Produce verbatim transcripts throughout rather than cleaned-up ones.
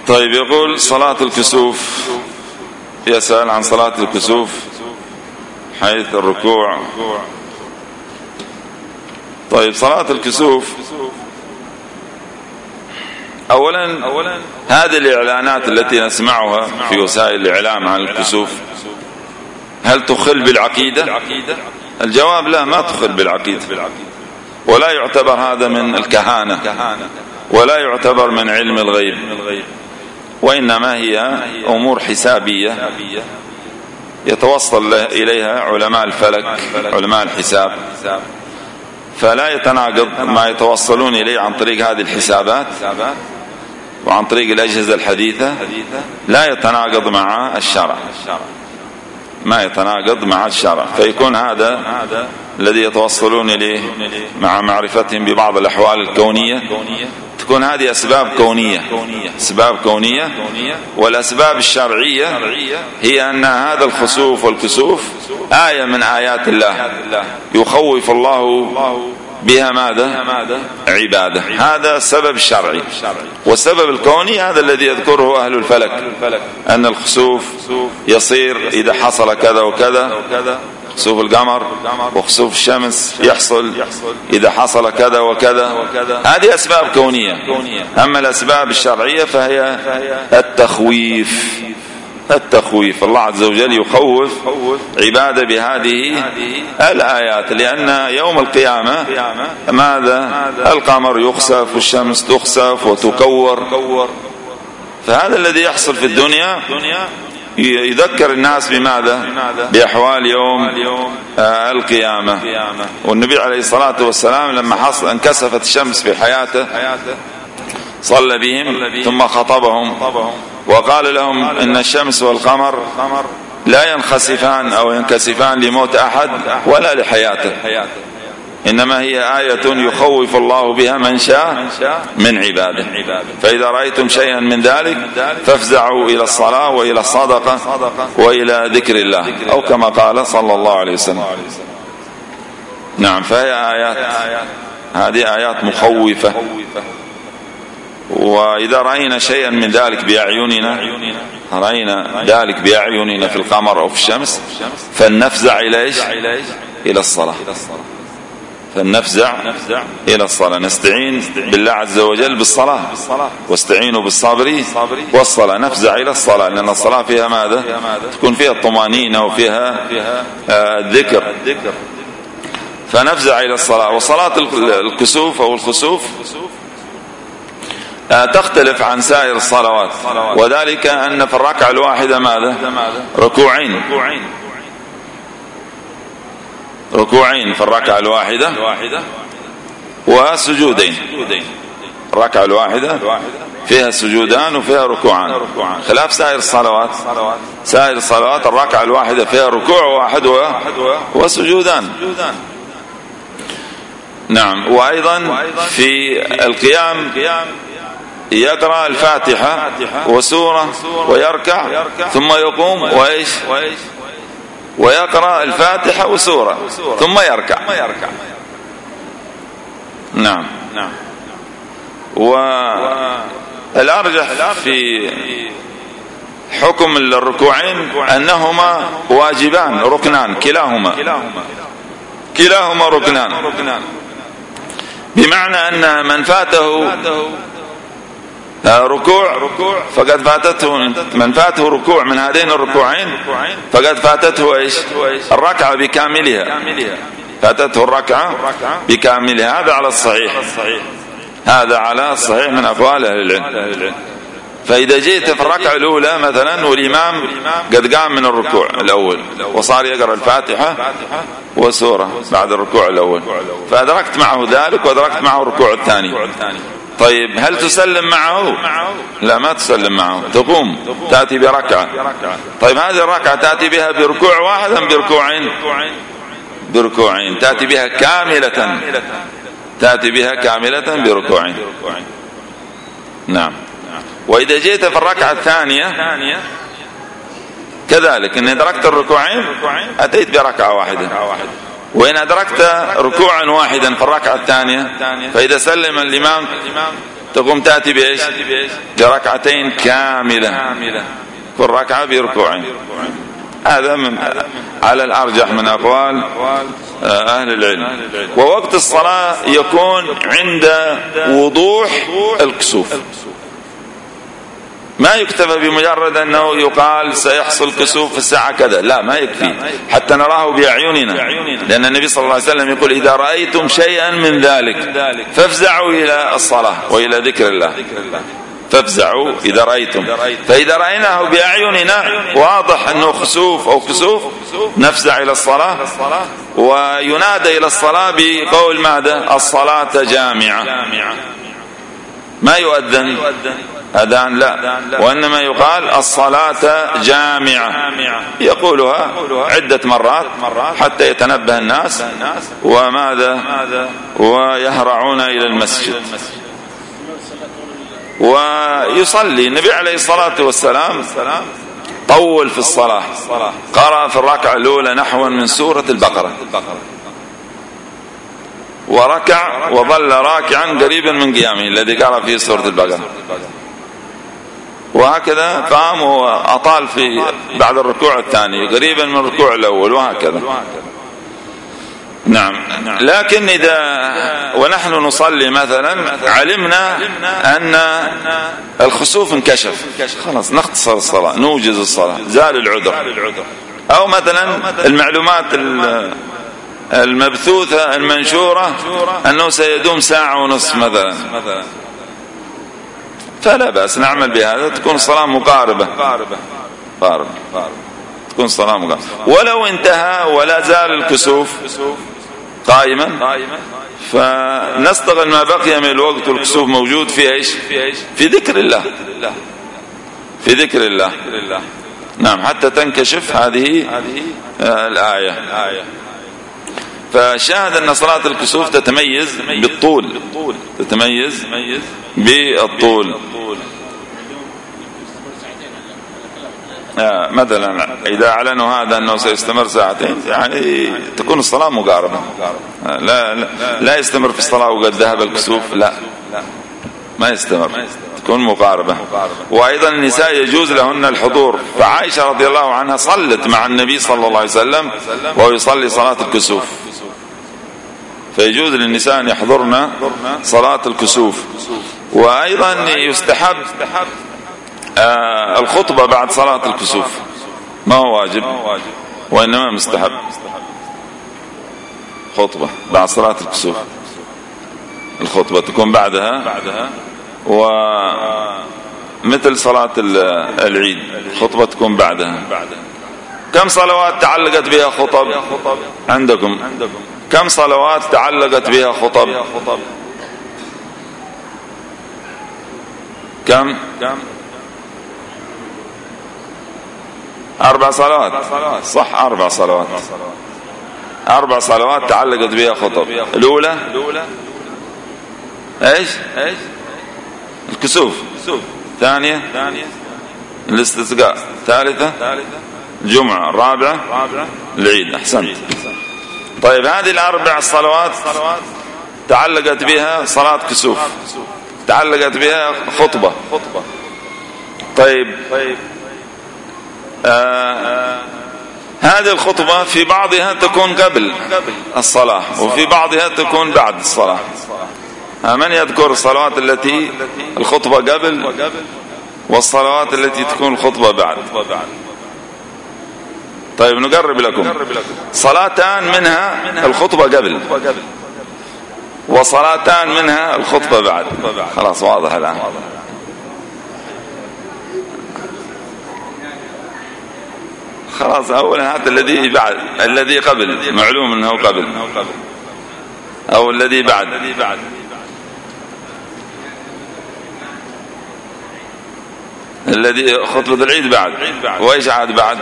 طيب، يقول صلاة الكسوف، يسأل عن صلاة الكسوف حيث الركوع. طيب، صلاة الكسوف أولا هذه الإعلانات التي نسمعها في وسائل الإعلام عن الكسوف هل تخل بالعقيدة؟ الجواب لا، ما تخل بالعقيدة، ولا يعتبر هذا من الكهانة، ولا يعتبر من علم الغيب، وإنما هي أمور حسابية يتوصل إليها علماء الفلك، علماء الحساب، فلا يتناقض ما يتوصلون إليه عن طريق هذه الحسابات وعن طريق الأجهزة الحديثة، لا يتناقض مع الشرع، ما يتناقض مع الشرع، فيكون هذا الذي يتوصلون إليه مع معرفتهم ببعض الأحوال الكونية، تكون هذه أسباب كونية، أسباب كونية. والأسباب الشرعية هي أن هذا الخسوف والكسوف آية من آيات الله يخوف الله بها ماذا؟ عباده. هذا السبب الشرعي. والسبب الكوني هذا الذي يذكره أهل الفلك، أن الخسوف يصير إذا حصل كذا وكذا، خسوف القمر وخسوف الشمس يحصل إذا حصل كذا وكذا، هذه أسباب كونية. أما الأسباب الشرعية فهي التخويف، التخويف. الله عز وجل يخوف عباده بهذه الآيات، لأن يوم القيامة ماذا؟ القمر يخسف والشمس تخسف وتكور، فهذا الذي يحصل في الدنيا يذكر الناس بماذا؟ بأحوال يوم القيامة. والنبي عليه الصلاة والسلام لما حصل انكسفت الشمس في حياته صلى بهم ثم خطبهم وقال لهم إن الشمس والقمر لا ينخسفان أو ينكسفان لموت أحد ولا لحياته، إنما هي آية يخوف الله بها من شاء من عباده. فإذا رأيتم شيئا من ذلك فافزعوا إلى الصلاة وإلى الصدقة وإلى ذكر الله، أو كما قال صلى الله عليه وسلم. نعم، فهي آيات، هذه آيات مخوفة. وإذا رأينا شيئا من ذلك بأعيننا، رأينا ذلك بأعيننا في القمر أو في الشمس، فلنفزع إلى إيش؟ إلى الصلاة، فلنفزع إلى الصلاة. نستعين بالله عز وجل بالصلاة، واستعينوا بالصبر والصلاة. نفزع إلى الصلاة لأن الصلاة فيها ماذا؟ تكون فيها الطمأنينة وفيها الذكر، فنفزع إلى الصلاة. وصلاة الكسوف أو الخسوف تختلف عن سائر الصلوات، وذلك أن في الركعة الواحدة ماذا؟ ركوعين، ركوعين في الركعة الواحدة وسجودين. الركعة الواحدة فيها سجودان وفيها ركوعان، خلاف سائر الصلوات. سائر الصلوات الركعة الواحدة فيها ركوع واحد وسجودان. نعم. وأيضا في القيام يقرأ الفاتحة وسورة ويركع ثم يقوم وإيش؟ ويقرأ الفاتحة وسورة ثم يركع. نعم. والأرجح في حكم الركوعين أنهما واجبان، ركنان، كلاهما كلاهما ركنان، بمعنى أن من فاته ركوع فقد فاتته، من فاته ركوع من هذين الركوعين فقد فاتته ايش؟ الركعة بكاملها، فاتته الركعة بكاملها. هذا على الصحيح، هذا على الصحيح من أقوال أهل العلم. فإذا جئت في الركعة الأولى مثلا والإمام قد قام من الركوع الأول وصار يقرأ الفاتحة وسورة بعد الركوع الأول، فأدركت معه ذلك وأدركت معه الركوع الثاني، طيب هل تسلم معه؟ لا، ما تسلم معه، تقوم تأتي بركعة. طيب هذه الركعة تأتي بها بركوع واحد أم بركوعين؟ بركوعين، تأتي بها كاملة، تأتي بها كاملة بركوعين. نعم. وإذا جئت في الركعة الثانية كذلك، إن أدركت الركوعين أتيت بركعة واحدة، وإن أدركت ركوعا واحدا في الركعة الثانية فإذا سلم الإمام تقوم تأتي بإيش؟ بركعتين كاملة، كل ركعة بركوعين. هذا من على الأرجح من أقوال أهل العلم. ووقت الصلاة يكون عند وضوح الكسوف، ما يكتفى بمجرد أنه يقال سيحصل كسوف في الساعة كذا، لا، ما يكفي حتى نراه بأعيننا، لأن النبي صلى الله عليه وسلم يقول إذا رأيتم شيئا من ذلك فافزعوا إلى الصلاة وإلى ذكر الله، فافزعوا إذا رأيتم. فإذا رأيناه بأعيننا واضح أنه خسوف أو كسوف نفزع إلى الصلاة، وينادى إلى الصلاة بقول ماذا؟ الصلاة جامعة، ما يؤذن أذان، لا، وإنما يقال الصلاة جامعة، يقولها عدة مرات حتى يتنبه الناس وماذا ويهرعون إلى المسجد ويصلي. النبي عليه الصلاة والسلام طول في الصلاة، قرأ في الركعة الأولى نحو من سورة البقرة، وركع وظل راكعا قريبا من قيامه الذي قرأ فيه سورة البقرة، وهكذا قام وأطال في بعد الركوع الثاني قريبا من الركوع الأول، وهكذا. نعم. لكن إذا ونحن نصلي مثلا علمنا أن الخسوف انكشف، خلاص نختصر الصلاة، نوجز الصلاة، زال العذر. أو مثلا المعلومات المبثوثة المنشورة أنه سيدوم ساعة ونصف مثلا، فلا بأس نعمل بهذا، تكون الصلاة مقاربة قاربة تكون الصلاة مقاربة. ولو انتهى ولا زال الكسوف قائما فنستغل ما بقي من الوقت والكسوف موجود في ايش؟ في ذكر الله، في ذكر الله. نعم، حتى تنكشف هذه الآية. فشاهد أن صلاة الكسوف تتميز بالطول، تتميز بالطول. آه مثلا إذا أعلنوا هذا أنه سيستمر ساعتين يعني تكون الصلاة مقاربة، آه لا, لا لا يستمر في الصلاة وقد ذهب الكسوف، لا ما يستمر، تكون مقاربة. وأيضا النساء يجوز لهن الحضور، فعائشة رضي الله عنها صلت مع النبي صلى الله عليه وسلم وهو يصلي صلاة الكسوف، فيجوز للنساء أن يحضرن صلاة الكسوف. وأيضا يستحب آه الخطبة بعد صلاة الكسوف، ما هو واجب وإنما مستحب، خطبة بعد صلاة الكسوف، الخطبة تكون بعدها، ومثل صلاة العيد الخطبة تكون بعدها. كم صلوات تعلقت بها خطب عندكم؟ كم صلوات تعلقت بها خطب؟ كم؟ أربع صلوات، صح، أربع صلوات، أربع صلوات تعلقت بها خطب. الأولى إيش؟ الكسوف. ثانية الاستسقاء. ثالثة الجمعة. الرابعة العيد. أحسنت. طيب هذه الأربع صلوات تعلقت بها صلاة كسوف، تعلقت بها خطبة. طيب آه هذه الخطبة في بعضها تكون قبل الصلاة وفي بعضها تكون بعد الصلاة. من يذكر الصلوات التي الخطبة قبل والصلوات التي تكون الخطبة بعد؟ طيب نقرب لكم. صلاتان منها الخطبة قبل وصلاتان منها الخطبة بعد. خلاص واضح الآن. خلاص أولا هذا الذي بعد، الذي قبل معلوم أنه قبل، أو الذي بعد. الذي خطبة العيد بعد. وإيش عاد بعد؟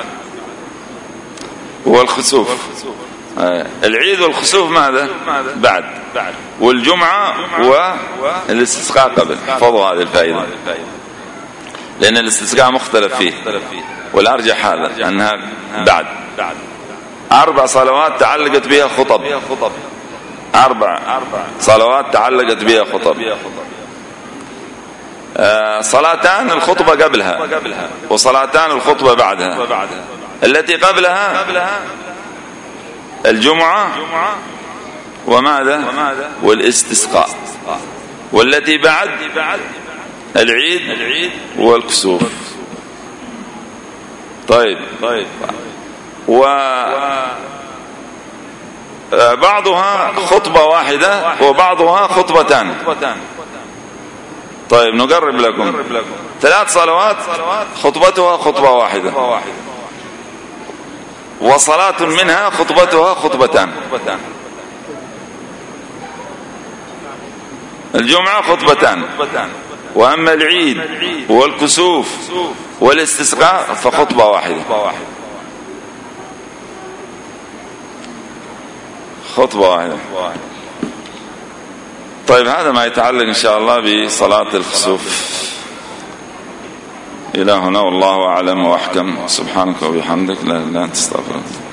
والخسوف. العيد والخسوف ماذا؟ بعد. والجمعة والاستسقاء قبل. احفظوا هذه الفائدة، لأن الاستسقاء مختلف فيه، والأرجح هذا أنها بعد. أربع صلوات تعلقت بها خطب، أربع صلوات تعلقت بها خطب. صلاتان الخطبة قبلها وصلاتان الخطبة بعدها. التي قبلها الجمعة وماذا والاستسقاء، والتي بعد العيد والكسوف. طيب وبعضها خطبة واحدة وبعضها خطبتان. طيب نقرب لكم، ثلاث صلوات خطبتها خطبة واحدة، وصلاة منها خطبتها خطبتان. الجمعة خطبتان، وأما العيد والكسوف والاستسقاء فخطبة واحدة. خطبة واحدة. طيب هذا ما يتعلق إن شاء الله بصلاة الخسوف. إلى هنا والله أعلم وأحكم. سبحانك وبحمدك لا إله إلا أنت استغفرك.